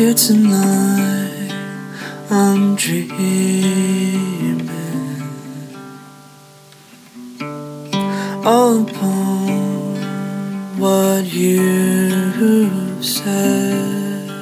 Here tonight I'm dreaming all upon what you said.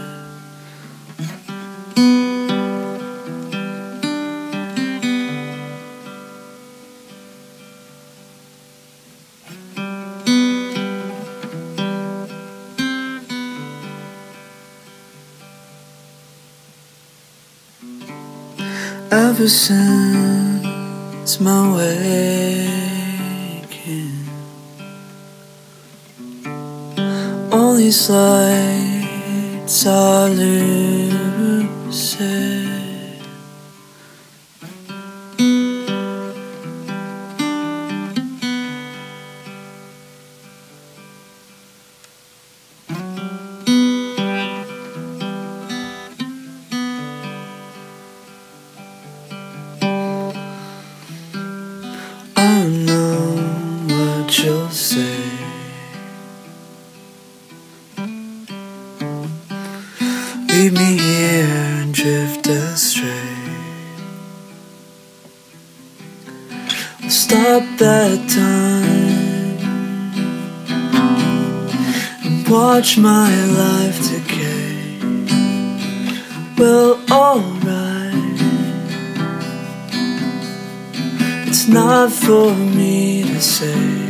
Ever since my waking, all these lights are lucid. I know what you'll say. Leave me here and drift astray. We'll stop at time and watch my life decay. Well, alright, it's not for me to say.